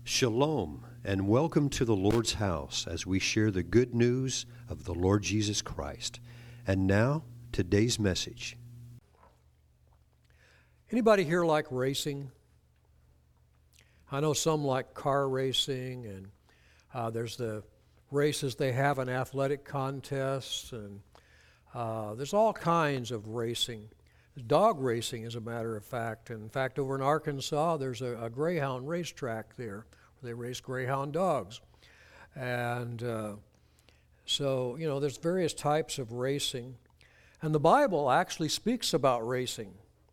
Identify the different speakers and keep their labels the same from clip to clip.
Speaker 1: Shalom, and welcome to the Lord's house as we share the good news of the Lord Jesus Christ. And now, today's message.
Speaker 2: Anybody here like racing? I know some like car racing, and there's the races they have in athletic contests, and there's all kinds of racing. Dog racing, as a matter of fact. In fact, over in Arkansas, there's a greyhound racetrack there where they race greyhound dogs. And so, there's various types of racing. And the Bible actually speaks about racing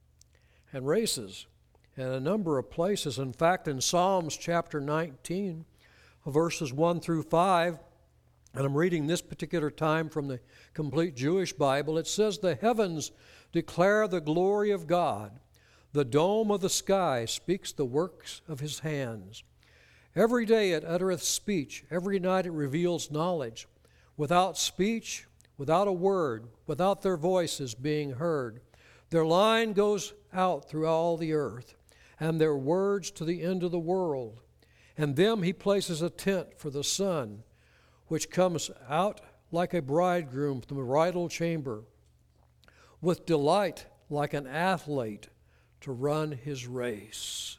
Speaker 2: and races in a number of places. In fact, in Psalms chapter 19, verses 1 through 5, and I'm reading this particular time from the Complete Jewish Bible, it says, "The heavens declare the glory of God. The dome of the sky speaks the works of his hands. Every day it uttereth speech. Every night it reveals knowledge. Without speech, without a word, without their voices being heard. Their line goes out through all the earth, and their words to the end of the world. And them he places a tent for the sun, which comes out like a bridegroom from the bridal chamber, with delight like an athlete to run his race."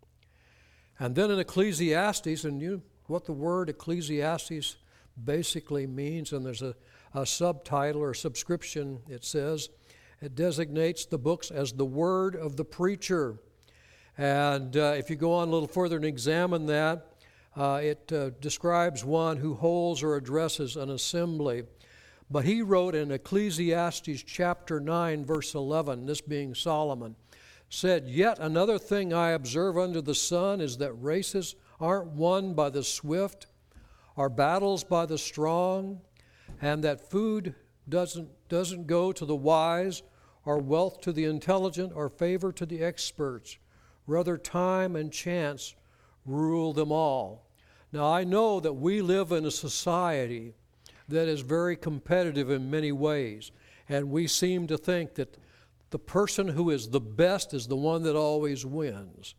Speaker 2: And then in Ecclesiastes, and you know what the word Ecclesiastes basically means, and there's a subtitle or subscription, it says, it designates the books as the word of the preacher. And if you go on a little further and examine that, it describes one who holds or addresses an assembly. But he wrote in Ecclesiastes chapter 9, verse 11, this being Solomon, said, "Yet another thing I observe under the sun is that races aren't won by the swift, or battles by the strong, and that food doesn't go to the wise, or wealth to the intelligent, or favor to the experts. Rather, time and chance rule them all." Now, I know that we live in a society that is very competitive in many ways, and we seem to think that the person who is the best is the one that always wins.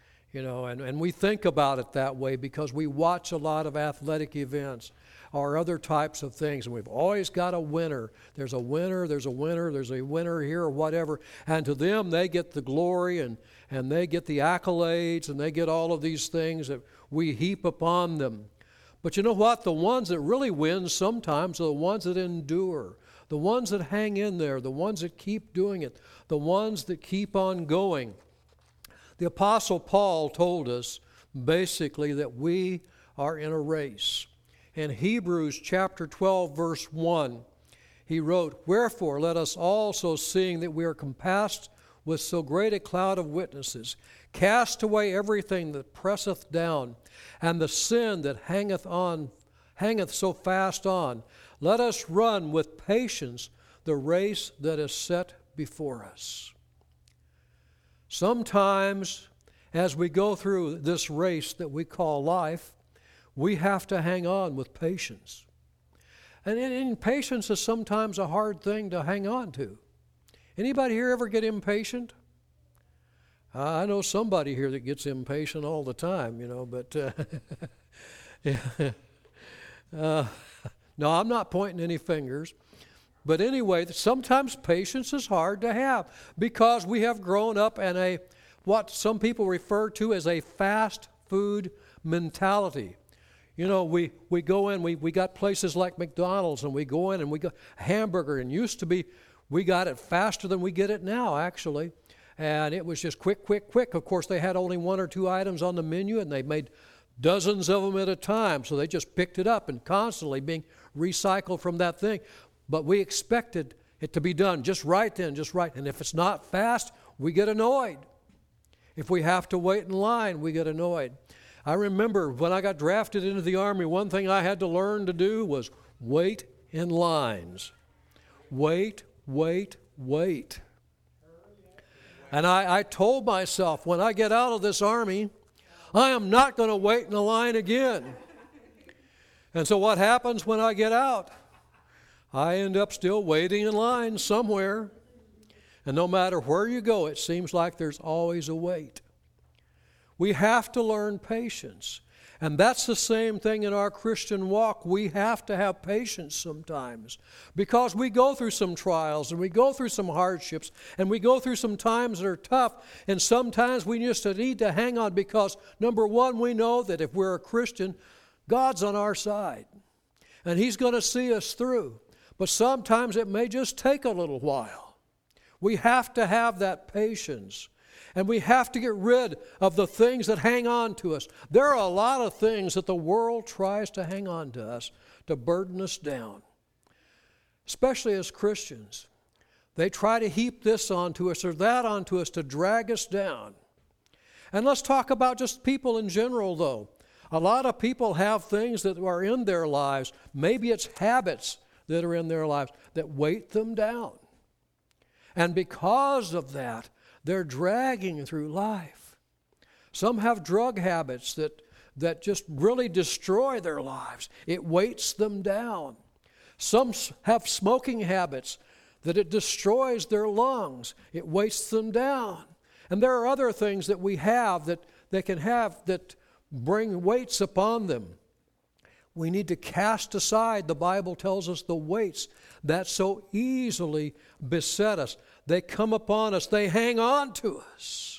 Speaker 2: And we think about it that way because we watch a lot of athletic events or other types of things, and we've always got a winner. There's a winner, there's a winner, there's a winner here or whatever, and to them they get the glory and they get the accolades and they get all of these things that we heap upon them. But you know what? The ones that really win sometimes are the ones that endure, the ones that hang in there, the ones that keep doing it, the ones that keep on going. The Apostle Paul told us basically that we are in a race. In Hebrews chapter 12, verse 1, he wrote, "Wherefore let us also, seeing that we are compassed with so great a cloud of witnesses, cast away everything that presseth down, and the sin that hangeth so fast on. Let us run with patience the race that is set before us." Sometimes, as we go through this race that we call life, we have to hang on with patience. And patience is sometimes a hard thing to hang on to. Anybody here ever get impatient? I know somebody here that gets impatient all the time, but no, I'm not pointing any fingers. But anyway, sometimes patience is hard to have because we have grown up in what some people refer to as a fast food mentality. We go in, we got places like McDonald's, and we go in and we got a hamburger, and used to be, we got it faster than we get it now, actually. And it was just quick, quick, quick. Of course, they had only one or two items on the menu, and they made dozens of them at a time. So they just picked it up and constantly being recycled from that thing. But we expected it to be done just right then, just right. And if it's not fast, we get annoyed. If we have to wait in line, we get annoyed. I remember when I got drafted into the Army, one thing I had to learn to do was wait in lines. Wait, wait, wait. And I told myself, when I get out of this Army, I am not going to wait in a line again. And so what happens when I get out? I end up still waiting in line somewhere. And no matter where you go, it seems like there's always a wait. We have to learn patience. And that's the same thing in our Christian walk. We have to have patience sometimes because we go through some trials and we go through some hardships and we go through some times that are tough. And sometimes we just need to hang on because, number one, we know that if we're a Christian, God's on our side and He's going to see us through. But sometimes it may just take a little while. We have to have that patience. And we have to get rid of the things that hang on to us. There are a lot of things that the world tries to hang on to us, to burden us down. Especially as Christians. They try to heap this onto us or that onto us to drag us down. And let's talk about just people in general, though. A lot of people have things that are in their lives. Maybe it's habits that are in their lives that weight them down. And because of that, they're dragging through life. Some have drug habits that just really destroy their lives. It weights them down. Some have smoking habits that it destroys their lungs. It weights them down. And there are other things that we have that they can have that bring weights upon them. We need to cast aside, the Bible tells us, the weights that so easily beset us. They come upon us. They hang on to us.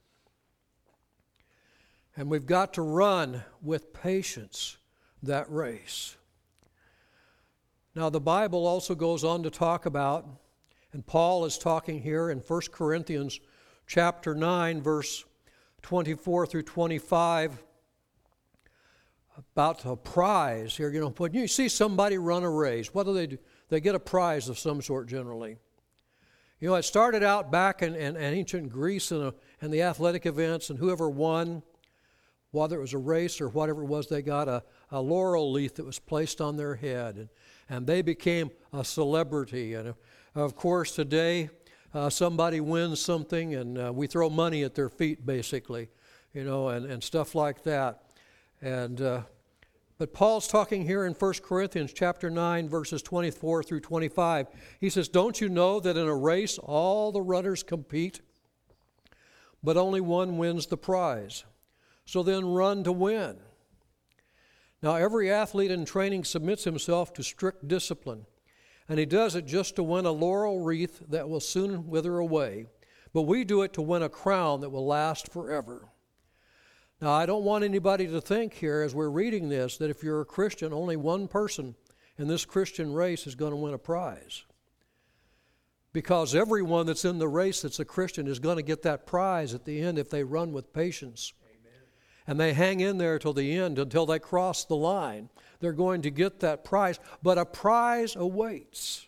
Speaker 2: And we've got to run with patience that race. Now, the Bible also goes on to talk about, and Paul is talking here in 1 Corinthians chapter 9, verse 24 through 25, about a prize here. When you see somebody run a race, what do? They get a prize of some sort generally. It started out back in ancient Greece and the athletic events, and whoever won, whether it was a race or whatever it was, they got a laurel leaf that was placed on their head, and they became a celebrity. And of course, today, somebody wins something, and we throw money at their feet, basically, and stuff like that. But Paul's talking here in 1 Corinthians chapter 9, verses 24 through 25. He says, "Don't you know that in a race all the runners compete, but only one wins the prize? So then run to win. Now every athlete in training submits himself to strict discipline, and he does it just to win a laurel wreath that will soon wither away, but we do it to win a crown that will last forever." Now, I don't want anybody to think here as we're reading this that if you're a Christian, only one person in this Christian race is going to win a prize. Because everyone that's in the race that's a Christian is going to get that prize at the end if they run with patience. Amen. And they hang in there till the end, until they cross the line. They're going to get that prize, but a prize awaits.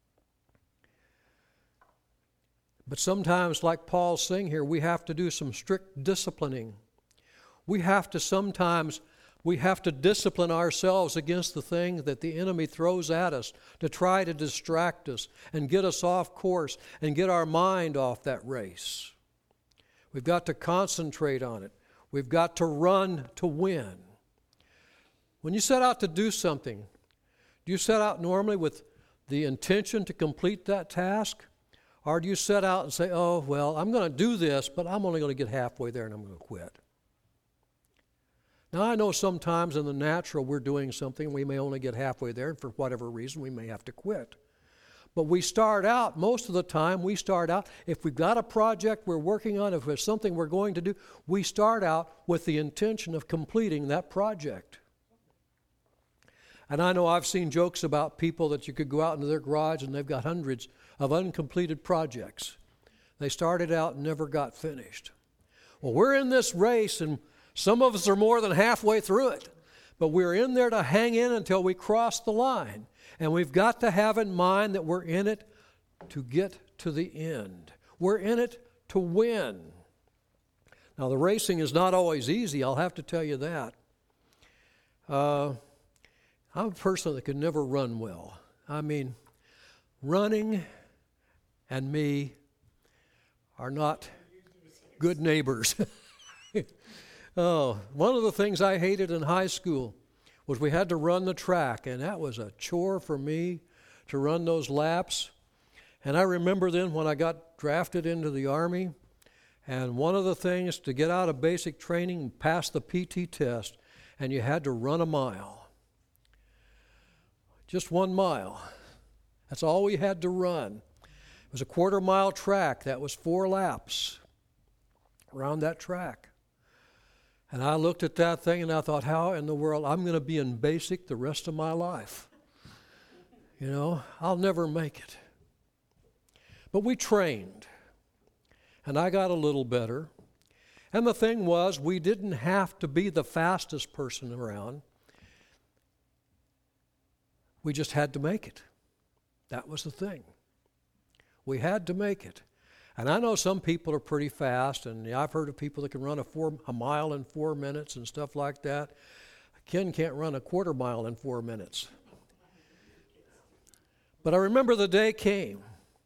Speaker 2: But sometimes, like Paul's saying here, we have to do some strict disciplining. We have to discipline ourselves against the thing that the enemy throws at us to try to distract us and get us off course and get our mind off that race. We've got to concentrate on it. We've got to run to win. When you set out to do something, do you set out normally with the intention to complete that task? Or do you set out and say, "Oh, well, I'm going to do this, but I'm only going to get halfway there and I'm going to quit"? Now, I know sometimes in the natural we're doing something, we may only get halfway there, and for whatever reason we may have to quit. But we start out, most of the time we start out, if we've got a project we're working on, if there's something we're going to do, we start out with the intention of completing that project. And I know I've seen jokes about people that you could go out into their garage and they've got hundreds of uncompleted projects. They started out and never got finished. Well, we're in this race, and some of us are more than halfway through it, but we're in there to hang in until we cross the line. And we've got to have in mind that we're in it to get to the end. We're in it to win. Now, the racing is not always easy, I'll have to tell you that. I'm a person that could never run well. I mean, running and me are not good neighbors. Oh, one of the things I hated in high school was we had to run the track, and that was a chore for me to run those laps. And I remember then when I got drafted into the Army, and one of the things to get out of basic training, pass the PT test, and you had to run a mile. Just 1 mile. That's all we had to run. It was a 1/4-mile track. That was 4 laps around that track. And I looked at that thing and I thought, how in the world, I'm going to be in basic the rest of my life. You know, I'll never make it. But we trained, and I got a little better. And the thing was, we didn't have to be the fastest person around. We just had to make it. That was the thing. We had to make it. And I know some people are pretty fast, and I've heard of people that can run a mile in 4 minutes and stuff like that. Ken can't run a 1/4 mile in 4 minutes. But I remember the day came,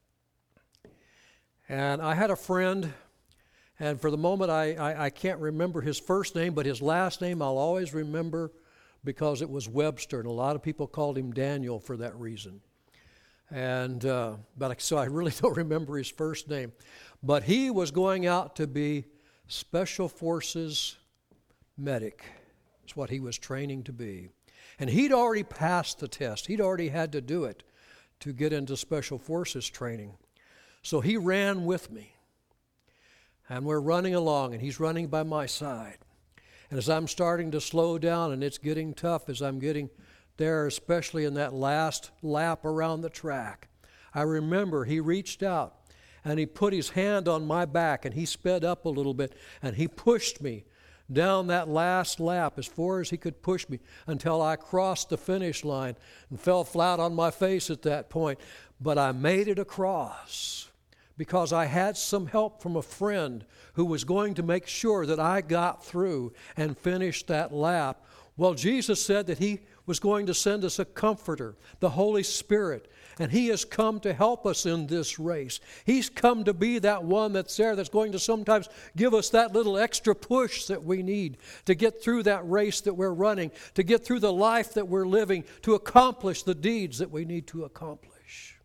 Speaker 2: and I had a friend, and for the moment I can't remember his first name, but his last name I'll always remember because it was Webster, and a lot of people called him Daniel for that reason. And so I really don't remember his first name. But he was going out to be Special Forces medic. That's what he was training to be. And he'd already passed the test. He'd already had to do it to get into Special Forces training. So he ran with me. And we're running along, and he's running by my side. And as I'm starting to slow down, and it's getting tough as I'm getting there, especially in that last lap around the track, I remember he reached out, and he put his hand on my back, and he sped up a little bit, and he pushed me down that last lap as far as he could push me until I crossed the finish line and fell flat on my face at that point. But I made it across because I had some help from a friend who was going to make sure that I got through and finished that lap. Well, Jesus said that He was going to send us a comforter, the Holy Spirit, and He has come to help us in this race. He's come to be that one that's there that's going to sometimes give us that little extra push that we need to get through that race that we're running, to get through the life that we're living, to accomplish the deeds that we need to accomplish.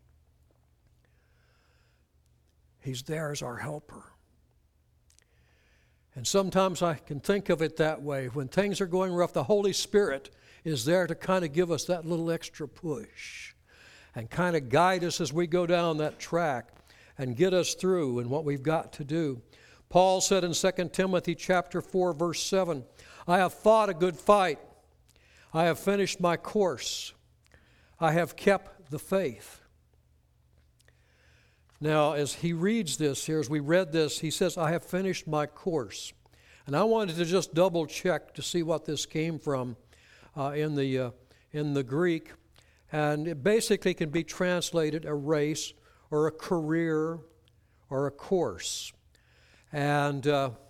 Speaker 2: He's there as our helper. And sometimes I can think of it that way. When things are going rough, the Holy Spirit is there to kind of give us that little extra push and kind of guide us as we go down that track and get us through in what we've got to do. Paul said in 2 Timothy chapter 4, verse 7, I have fought a good fight. I have finished my course. I have kept the faith. Now, as he reads this here, as we read this, he says, I have finished my course. And I wanted to just double check to see what this came from in the Greek. And it basically can be translated a race or a career or a course. And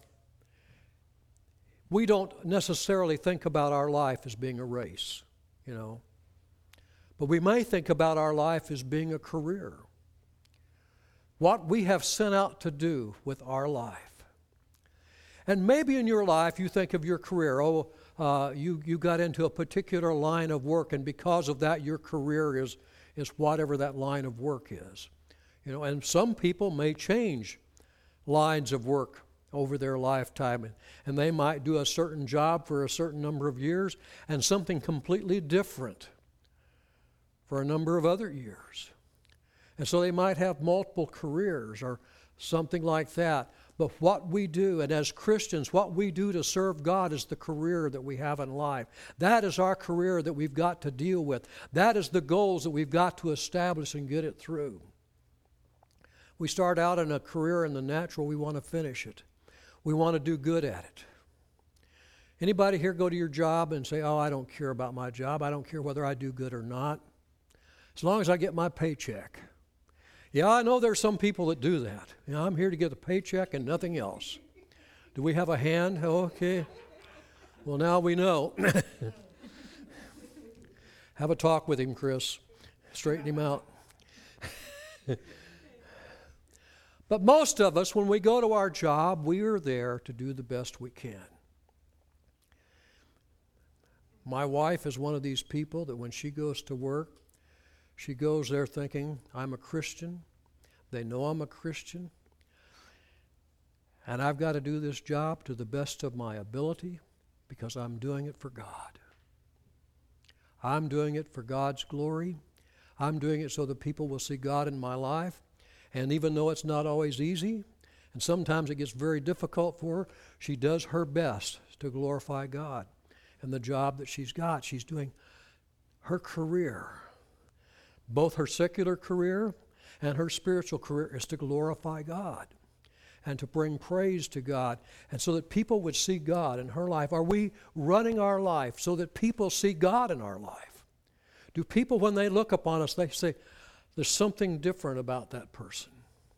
Speaker 2: we don't necessarily think about our life as being a race, you know. But we may think about our life as being a career. What we have sent out to do with our life. And maybe in your life you think of your career, you got into a particular line of work, and because of that your career is whatever that line of work is. You know, and some people may change lines of work over their lifetime, and they might do a certain job for a certain number of years and something completely different for a number of other years. And so they might have multiple careers or something like that. But what we do, and as Christians, what we do to serve God is the career that we have in life. That is our career that we've got to deal with. That is the goals that we've got to establish and get it through. We start out in a career in the natural, we want to finish it. We want to do good at it. Anybody here go to your job and say, I don't care about my job. I don't care whether I do good or not. As long as I get my paycheck. Yeah, I know there's some people that do that. You know, I'm here to get a paycheck and nothing else. Do we have a hand? Oh, okay. Well, now we know. Have a talk with him, Chris. Straighten him out. But most of us, when we go to our job, we are there to do the best we can. My wife is one of these people that when she goes to work, she goes there thinking, I'm a Christian. They know I'm a Christian. And I've got to do this job to the best of my ability, because I'm doing it for God. I'm doing it for God's glory. I'm doing it so that people will see God in my life. And even though it's not always easy, and sometimes it gets very difficult for her, she does her best to glorify God. And the job that she's got, she's doing her career. Both her secular career and her spiritual career is to glorify God and to bring praise to God, and so that people would see God in her life. Are we running our life so that people see God in our life? Do people, when they look upon us, they say, there's something different about that person?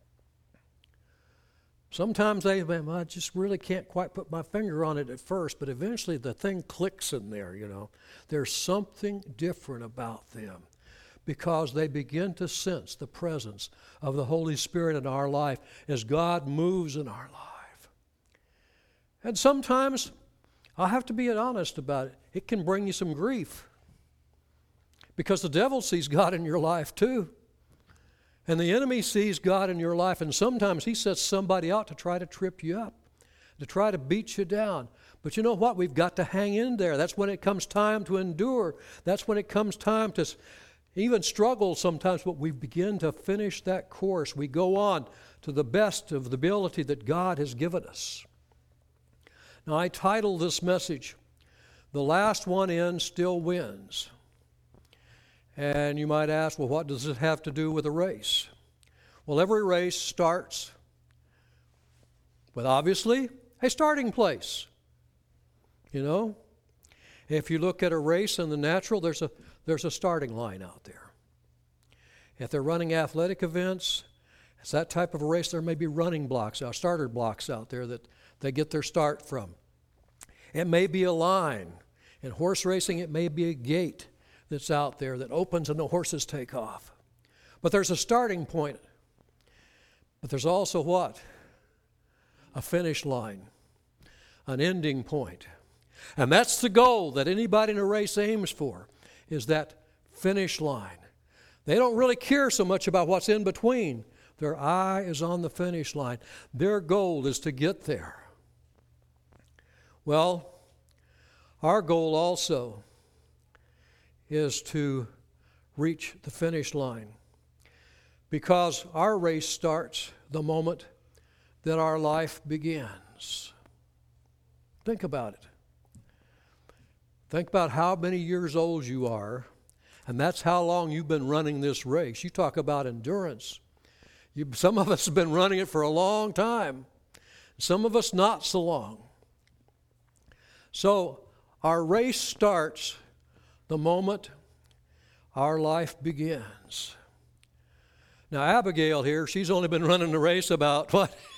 Speaker 2: Sometimes I just really can't quite put my finger on it at first, but eventually the thing clicks in there, There's something different about them, because they begin to sense the presence of the Holy Spirit in our life as God moves in our life. And sometimes, I'll have to be honest about it, it can bring you some grief, because the devil sees God in your life too. And the enemy sees God in your life, and sometimes he sets somebody out to try to trip you up, to try to beat you down. But you know what? We've got to hang in there. That's when it comes time to endure. That's when it comes time to even struggle sometimes, but we begin to finish that course. We go on to the best of the ability that God has given us. Now, I titled this message, "The Last One In Still Wins." And you might ask, well, what does it have to do with a race? Well, every race starts with, obviously, a starting place. If you look at a race in the natural, there's a starting line out there. If they're running athletic events, it's that type of a race, there may be running blocks, starter blocks out there that they get their start from. It may be a line. In horse racing, it may be a gate that's out there that opens and the horses take off. But there's a starting point. But there's also what? A finish line, an ending point. And that's the goal that anybody in a race aims for, is that finish line. They don't really care so much about what's in between. Their eye is on the finish line. Their goal is to get there. Well, our goal also is to reach the finish line, because our race starts the moment that our life begins. Think about it. Think about how many years old you are, and that's how long you've been running this race. You talk about endurance. Some of us have been running it for a long time. Some of us not so long. So our race starts the moment our life begins. Now, Abigail here, she's only been running the race about,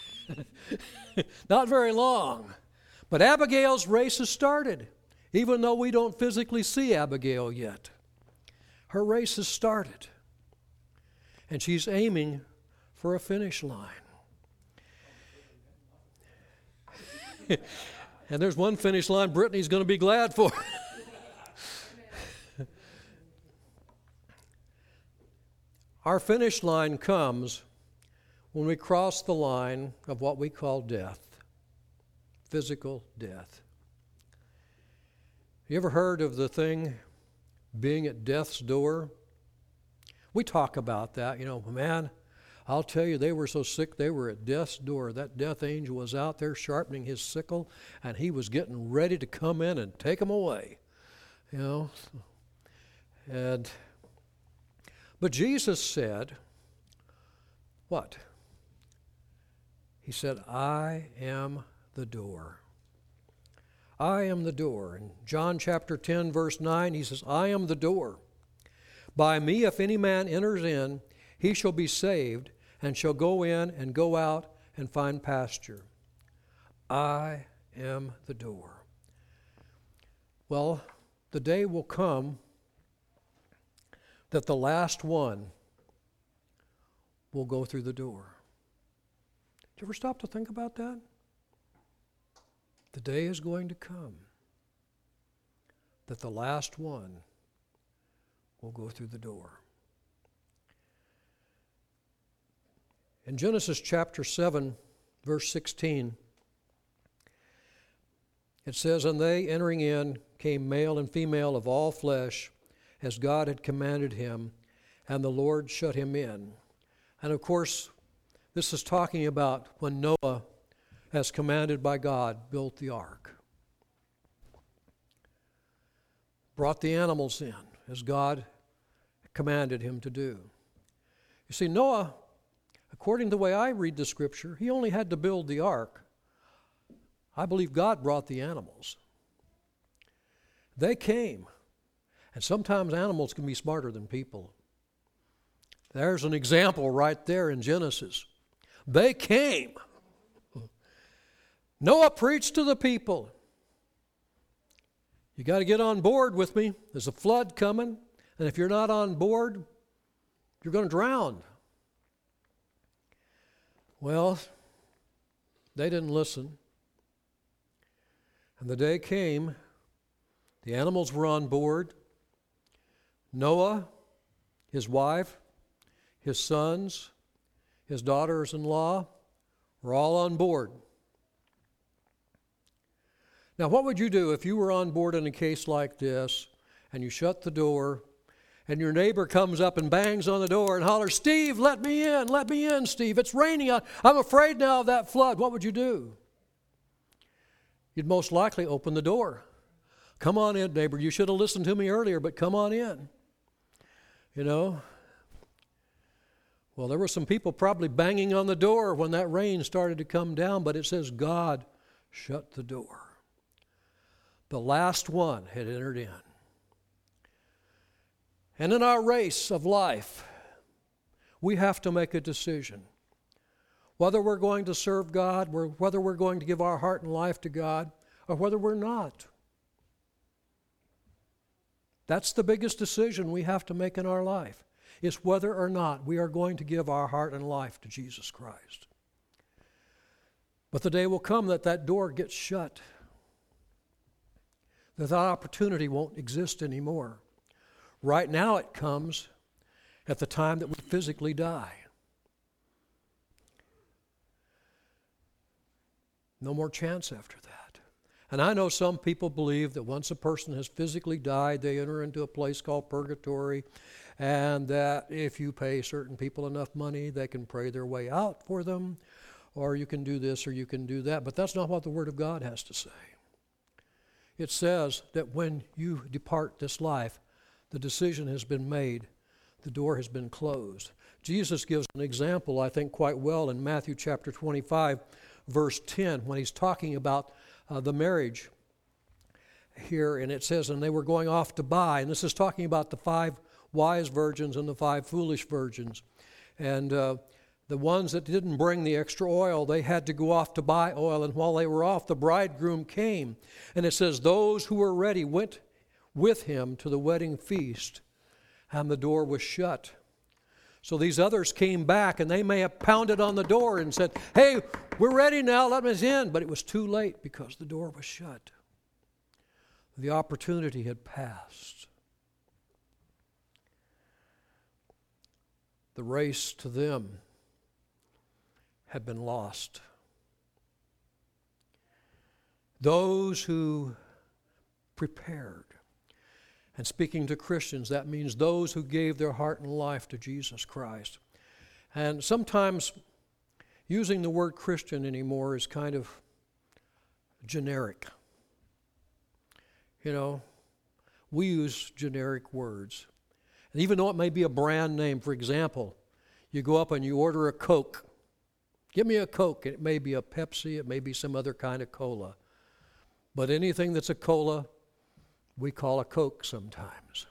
Speaker 2: not very long. But Abigail's race has started, even though we don't physically see Abigail yet. Her race has started, and she's aiming for a finish line. And there's one finish line Brittany's going to be glad for. Our finish line comes when we cross the line of what we call death, physical death. You ever heard of the thing being at death's door? We talk about that, man, I'll tell you, they were so sick, they were at death's door. That death angel was out there sharpening his sickle, and he was getting ready to come in and take them away, But Jesus said, what? He said, I am the door. I am the door. In John chapter 10, verse 9, he says, I am the door. By me, if any man enters in, he shall be saved, and shall go in and go out and find pasture. I am the door. Well, the day will come that the last one will go through the door. Did you ever stop to think about that? The day is going to come that the last one will go through the door. In Genesis chapter 7, verse 16, It says, "And they, entering in, came male and female of all flesh, as God had commanded him, and the Lord shut him in." And of course, this is talking about when Noah, as commanded by God, built the ark. Brought the animals in, as God commanded him to do. You see, Noah, according to the way I read the scripture, he only had to build the ark. I believe God brought the animals. They came. And sometimes animals can be smarter than people. There's an example right there in Genesis. They came. Noah preached to the people. You got to get on board with me. There's a flood coming. And if you're not on board, you're going to drown. Well, they didn't listen. And the day came, the animals were on board. Noah, his wife, his sons, his daughters-in-law were all on board. Now, what would you do if you were on board in a case like this and you shut the door and your neighbor comes up and bangs on the door and hollers, "Steve, let me in, Steve. It's raining. I'm afraid now of that flood." What would you do? You'd most likely open the door. "Come on in, neighbor. You should have listened to me earlier, but come on in." You know? Well, there were some people probably banging on the door when that rain started to come down, but it says God shut the door. The last one had entered in. And in our race of life, we have to make a decision. Whether we're going to serve God, whether we're going to give our heart and life to God, or whether we're not. That's the biggest decision we have to make in our life, is whether or not we are going to give our heart and life to Jesus Christ. But the day will come that that door gets shut, that opportunity won't exist anymore. Right now it comes at the time that we physically die. No more chance after that. And I know some people believe that once a person has physically died, they enter into a place called purgatory, and that if you pay certain people enough money, they can pray their way out for them, or you can do this or you can do that. But that's not what the Word of God has to say. It says that when you depart this life, the decision has been made, the door has been closed. Jesus gives an example, I think, quite well in Matthew chapter 25, verse 10, when he's talking about the marriage here, and it says, "And they were going off to buy," and this is talking about the 5 wise virgins and the 5 foolish virgins. And the ones that didn't bring the extra oil, they had to go off to buy oil, and while they were off, the bridegroom came. And it says, "Those who were ready went with him to the wedding feast, and the door was shut." So these others came back, and they may have pounded on the door and said, "Hey, we're ready now, let us in." But it was too late because the door was shut. The opportunity had passed. The race to them had been lost. Those who prepared, and speaking to Christians, that means those who gave their heart and life to Jesus Christ. And sometimes using the word Christian anymore is kind of generic. You know, we use generic words. And even though it may be a brand name, for example, you go up and you order a Coke. Give me a Coke. It may be a Pepsi, it may be some other kind of cola. But anything that's a cola, we call a Coke sometimes.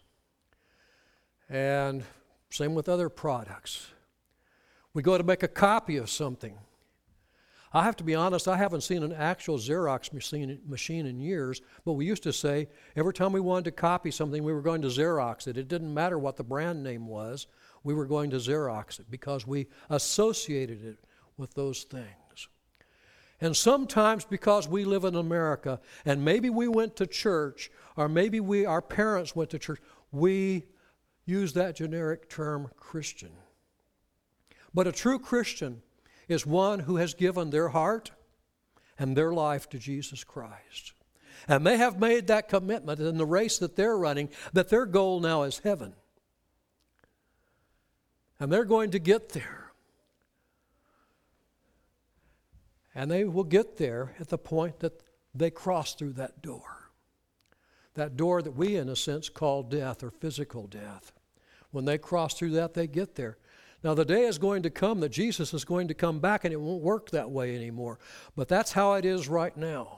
Speaker 2: And same with other products. We go to make a copy of something. I have to be honest, I haven't seen an actual Xerox machine in years, but we used to say every time we wanted to copy something, we were going to Xerox it. It didn't matter what the brand name was, we were going to Xerox it because we associated it with those things. And sometimes because we live in America, and maybe we went to church, or maybe our parents went to church, we use that generic term Christian. But a true Christian is one who has given their heart and their life to Jesus Christ. And they have made that commitment in the race that they're running, that their goal now is heaven. And they're going to get there. And they will get there at the point that they cross through that door. That door that we, in a sense, call death or physical death. When they cross through that, they get there. Now, the day is going to come that Jesus is going to come back, and it won't work that way anymore. But that's how it is right now.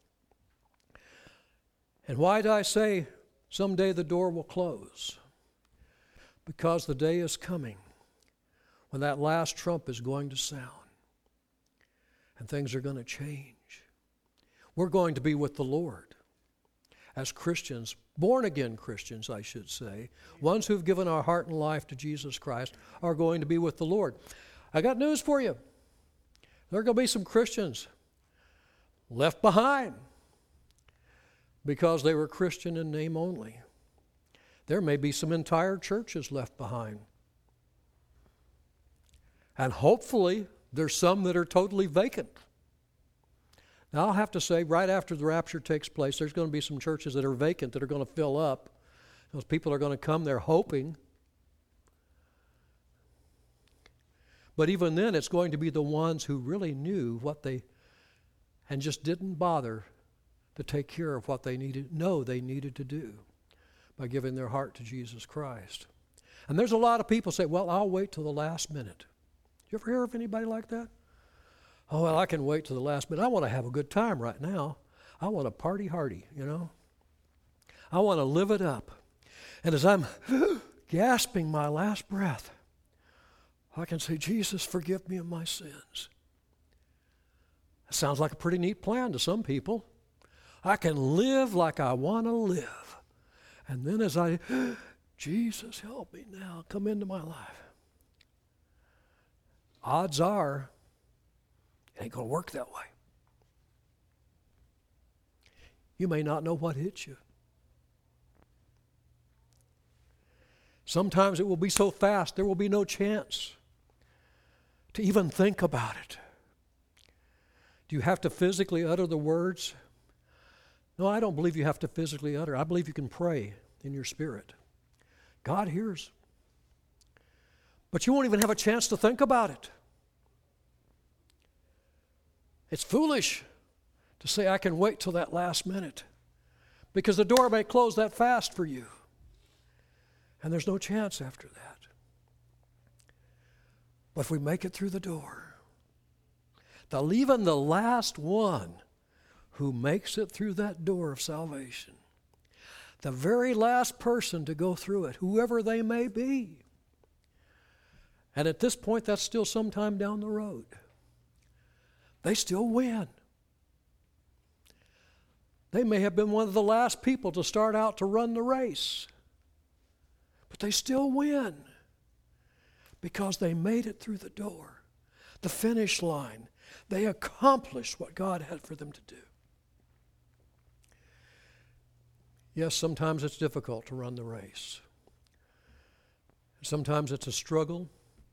Speaker 2: And why do I say someday the door will close? Because the day is coming when that last trump is going to sound. And things are going to change. We're going to be with the Lord. As Christians, born-again Christians, I should say, ones who've given our heart and life to Jesus Christ, are going to be with the Lord. I got news for you. There are going to be some Christians left behind because they were Christian in name only. There may be some entire churches left behind. And hopefully, there's some that are totally vacant. Now, I'll have to say, right after the rapture takes place, there's going to be some churches that are vacant that are going to fill up. Those people are going to come there hoping. But even then, it's going to be the ones who really knew what they, and just didn't bother to take care of what they needed to do by giving their heart to Jesus Christ. And there's a lot of people say, well, I'll wait till the last minute. You ever hear of anybody like that? Oh, well, I can wait till the last minute. I want to have a good time right now. I want to party hardy, you know. I want to live it up. And as I'm gasping my last breath, I can say, Jesus, forgive me of my sins. That sounds like a pretty neat plan to some people. I can live like I want to live. And then as I, Jesus, help me now, come into my life. Odds are, it ain't going to work that way. You may not know what hits you. Sometimes it will be so fast, there will be no chance to even think about it. Do you have to physically utter the words? No, I don't believe you have to physically utter. I believe you can pray in your spirit. God hears. But you won't even have a chance to think about it. It's foolish to say, I can wait till that last minute, because the door may close that fast for you, and there's no chance after that. But if we make it through the door, even the last one who makes it through that door of salvation, the very last person to go through it, whoever they may be, and at this point, that's still some time down the road, they still win. They may have been one of the last people to start out to run the race, but they still win because they made it through the door, the finish line. They accomplished what God had for them to do. Yes, sometimes it's difficult to run the race. Sometimes it's a struggle.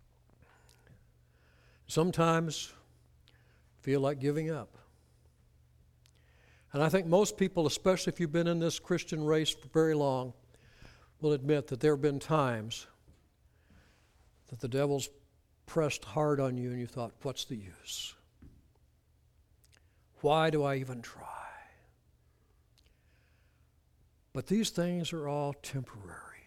Speaker 2: Sometimes feel like giving up. And I think most people, especially if you've been in this Christian race for very long, will admit that there have been times that the devil's pressed hard on you and you thought, what's the use? Why do I even try? But these things are all temporary.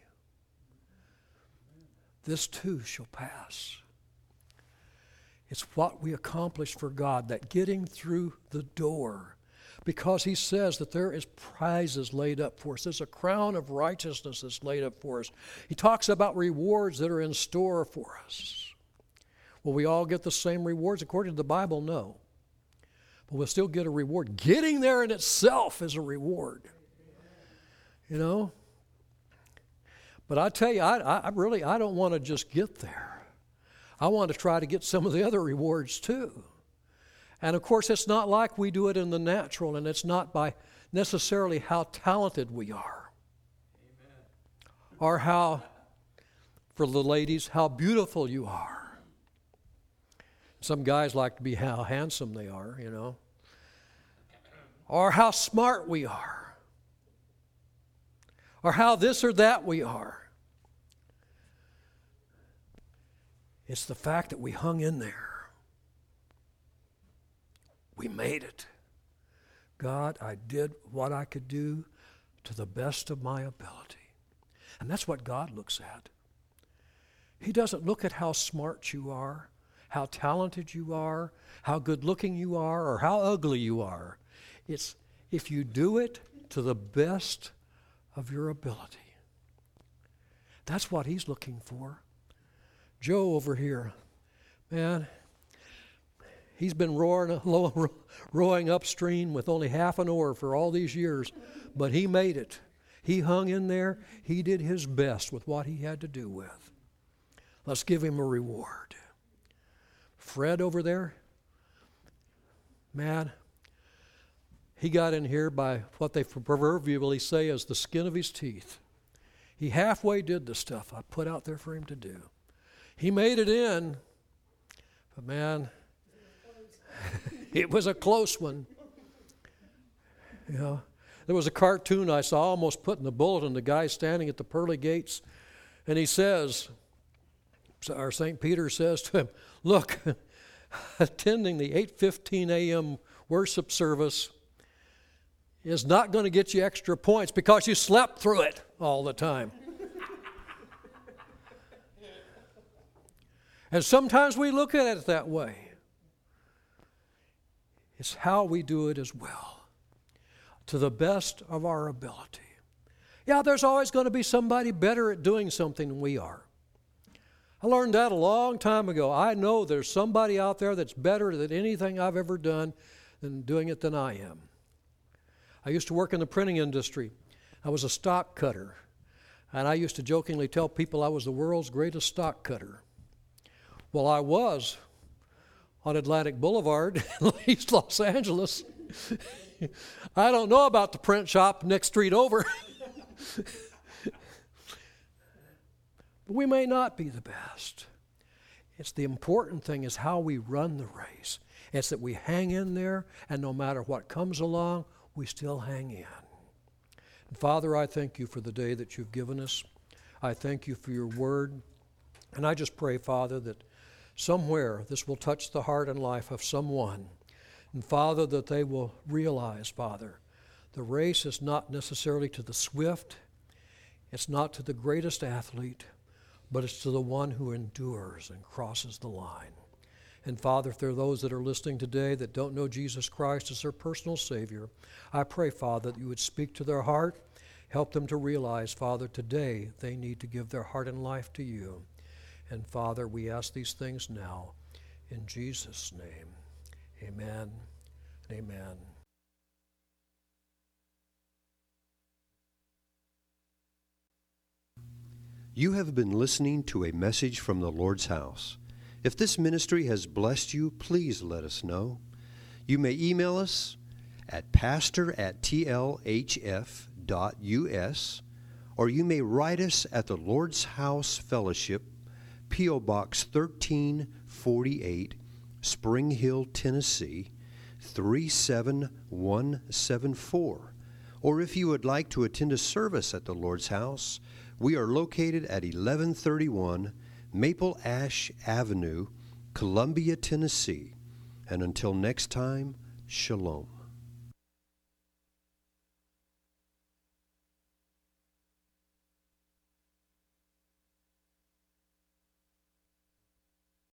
Speaker 2: This too shall pass. It's what we accomplish for God, that getting through the door, because he says that there is prizes laid up for us. There's a crown of righteousness that's laid up for us. He talks about rewards that are in store for us. Will we all get the same rewards? According to the Bible, no. But we'll still get a reward. Getting there in itself is a reward. You know? But I tell you, I don't want to just get there. I want to try to get some of the other rewards too. And of course, it's not like we do it in the natural, and it's not by necessarily how talented we are. Amen. Or how, for the ladies, how beautiful you are. Some guys like to be how handsome they are, you know. or how smart we are, or how this or that we are. It's the fact that we hung in there. We made it. God, I did what I could do to the best of my ability. And that's what God looks at. He doesn't look at how smart you are, how talented you are, how good looking you are, or how ugly you are. It's if you do it to the best of your ability. That's what He's looking for. Joe over here, man, he's been rowing upstream with only half an oar for all these years, but he made it. He hung in there. He did his best with what he had to do with. Let's give him a reward. Fred over there, man, he got in here by what they proverbially say is the skin of his teeth. He halfway did the stuff I put out there for him to do. He made it in, but man, it was a close one. You know, there was a cartoon I saw almost putting the bulletin, the guy standing at the pearly gates, and he says, or St. Peter says to him, look, attending the 8:15 a.m. worship service is not going to get you extra points because you slept through it all the time. And sometimes we look at it that way. It's how we do it as well, to the best of our ability. Yeah, there's always going to be somebody better at doing something than we are. I learned that a long time ago. I know there's somebody out there that's better than anything I've ever done than doing it than I am. I used to work in the printing industry. I was a stock cutter. And I used to jokingly tell people I was the world's greatest stock cutter. Well, I was on Atlantic Boulevard in East Los Angeles. I don't know about the print shop next street over. But we may not be the best. It's the important thing is how we run the race. It's that we hang in there, and no matter what comes along, we still hang in. And Father, I thank you for the day that you've given us. I thank you for your word. And I just pray, Father, that somewhere this will touch the heart and life of someone. And Father, that they will realize, Father, the race is not necessarily to the swift. It's not to the greatest athlete, but it's to the one who endures and crosses the line. And Father, if there are those that are listening today that don't know Jesus Christ as their personal Savior, I pray, Father, that you would speak to their heart, help them to realize, Father, today they need to give their heart and life to you. And Father, we ask these things now in Jesus' name. Amen. Amen.
Speaker 1: You have been listening to a message from the Lord's house. If this ministry has blessed you, please let us know. You may email us at pastor@tlhf.us, or you may write us at the Lord's House Fellowship, P.O. Box 1348, Spring Hill, Tennessee, 37174. Or if you would like to attend a service at the Lord's House, we are located at 1131 Maple Ash Avenue, Columbia, Tennessee. And until next time, shalom.